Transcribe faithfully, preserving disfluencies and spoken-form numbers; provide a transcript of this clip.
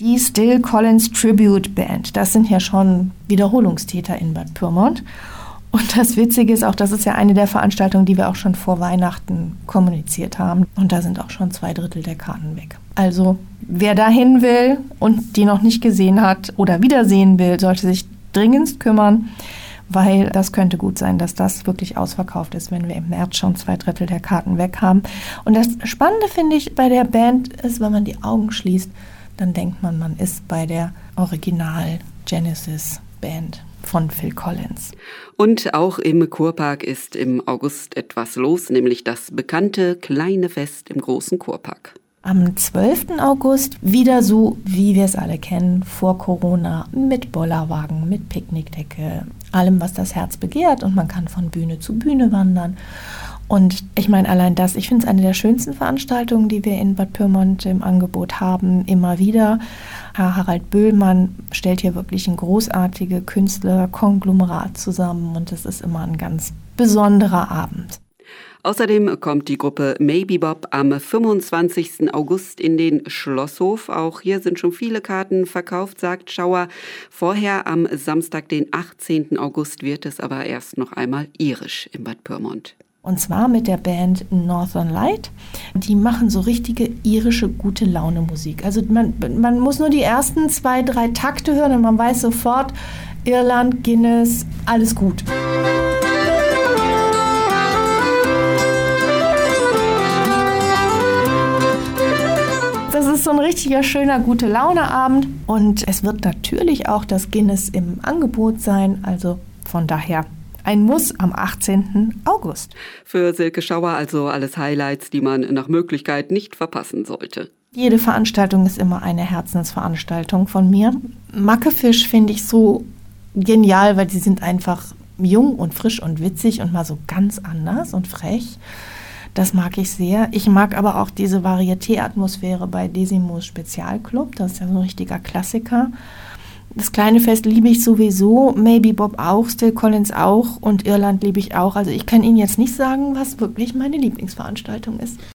Die Still Collins Tribute Band, das sind ja schon Wiederholungstäter in Bad Pyrmont. Und das Witzige ist auch, das ist ja eine der Veranstaltungen, die wir auch schon vor Weihnachten kommuniziert haben. Und da sind auch schon zwei Drittel der Karten weg. Also wer dahin will und die noch nicht gesehen hat oder wiedersehen will, sollte sich dringendst kümmern, weil das könnte gut sein, dass das wirklich ausverkauft ist, wenn wir im März schon zwei Drittel der Karten weg haben. Und das Spannende finde ich bei der Band ist, wenn man die Augen schließt, dann denkt man, man ist bei der Original Genesis Band von Phil Collins. Und auch im Kurpark ist im August etwas los, nämlich das bekannte kleine Fest im großen Kurpark. Am zwölften August wieder so, wie wir es alle kennen, vor Corona, mit Bollerwagen, mit Picknickdecke, allem, was das Herz begehrt, und man kann von Bühne zu Bühne wandern. Und ich meine, allein das, ich finde es eine der schönsten Veranstaltungen, die wir in Bad Pyrmont im Angebot haben, immer wieder. Herr Harald Böhlmann stellt hier wirklich ein großartiges Künstlerkonglomerat zusammen und es ist immer ein ganz besonderer Abend. Außerdem kommt die Gruppe Maybe Bob am fünfundzwanzigsten August in den Schlosshof. Auch hier sind schon viele Karten verkauft, sagt Schauer. Vorher am Samstag, den achtzehnten August, wird es aber erst noch einmal irisch in Bad Pyrmont. Und zwar mit der Band Northern Light. Die machen so richtige irische Gute-Laune-Musik. Also man, man muss nur die ersten zwei, drei Takte hören und man weiß sofort, Irland, Guinness, alles gut. Das ist so ein richtiger, schöner Gute-Laune-Abend. Und es wird natürlich auch das Guinness im Angebot sein. Also von daher ein Muss am achtzehnten August. Für Silke Schauer also alles Highlights, die man nach Möglichkeit nicht verpassen sollte. Jede Veranstaltung ist immer eine Herzensveranstaltung von mir. Mackefisch finde ich so genial, weil die sind einfach jung und frisch und witzig und mal so ganz anders und frech. Das mag ich sehr. Ich mag aber auch diese Varieté-Atmosphäre bei Desimos Spezialclub. Das ist ja so ein richtiger Klassiker. Das kleine Fest liebe ich sowieso, Maybe Bob auch, Still Collins auch und Irland liebe ich auch. Also ich kann Ihnen jetzt nicht sagen, was wirklich meine Lieblingsveranstaltung ist.